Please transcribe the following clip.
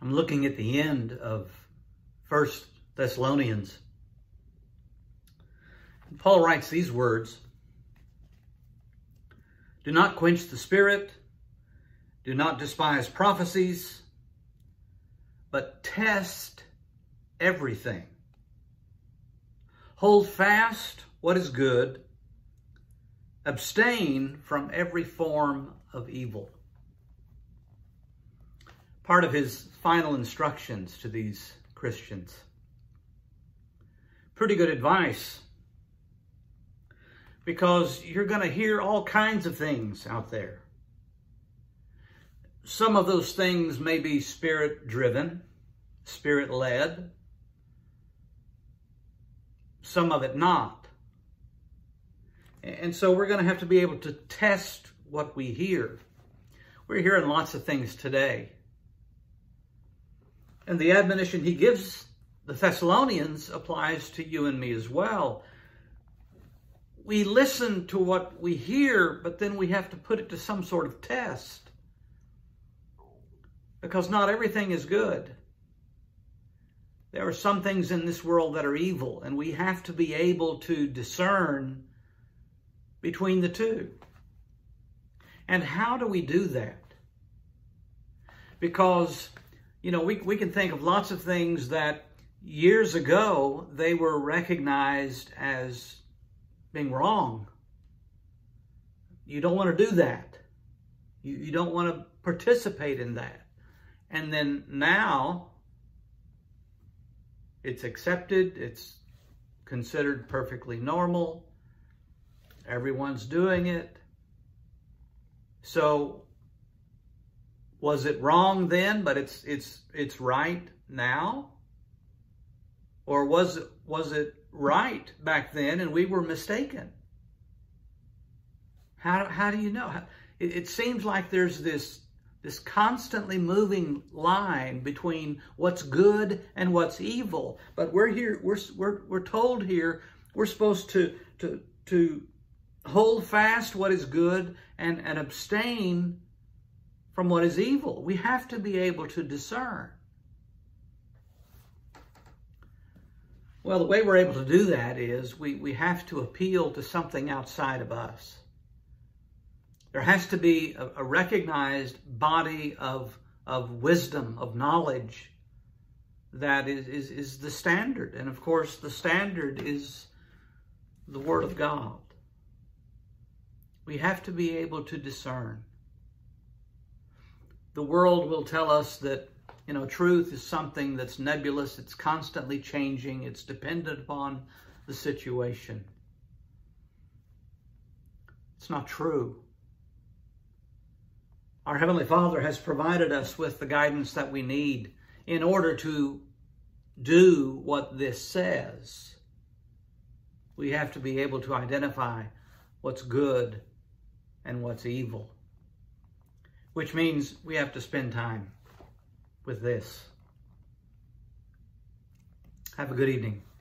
I'm looking at the end of 1 Thessalonians. Paul writes these words: "Do not quench the spirit, do not despise prophecies, but test everything. Hold fast what is good, abstain from every form of evil." Part of his final instructions to these Christians. Pretty good advice, because you're going to hear all kinds of things out there. Some of those things may be spirit-driven, spirit-led. Some of it not. And so we're going to have to be able to test what we hear. We're hearing lots of things today. And the admonition he gives the Thessalonians applies to you and me as well. We listen to what we hear, but then we have to put it to some sort of test. Because not everything is good. There are some things in this world that are evil, and we have to be able to discern between the two. And how do we do that? Because, we can think of lots of things that years ago they were recognized as being wrong. You don't want to do that. You don't want to participate in that. And then now it's accepted, it's considered perfectly normal. Everyone's doing it. So was it wrong then, but it's right now? Or was it right back then and we were mistaken? How do you know? It seems like there's this constantly moving line between what's good and what's evil. But we're told here we're supposed to hold fast what is good and abstain from what is evil. We have to be able to discern. Well, the way we're able to do that is we have to appeal to something outside of us. There has to be a recognized body of wisdom, of knowledge, that is the standard. And of course, the standard is the Word of God. We have to be able to discern. The world will tell us that, truth is something that's nebulous, it's constantly changing, it's dependent upon the situation. It's not true. Our Heavenly Father has provided us with the guidance that we need in order to do what this says. We have to be able to identify what's good and what's evil, which means we have to spend time with this. Have a good evening.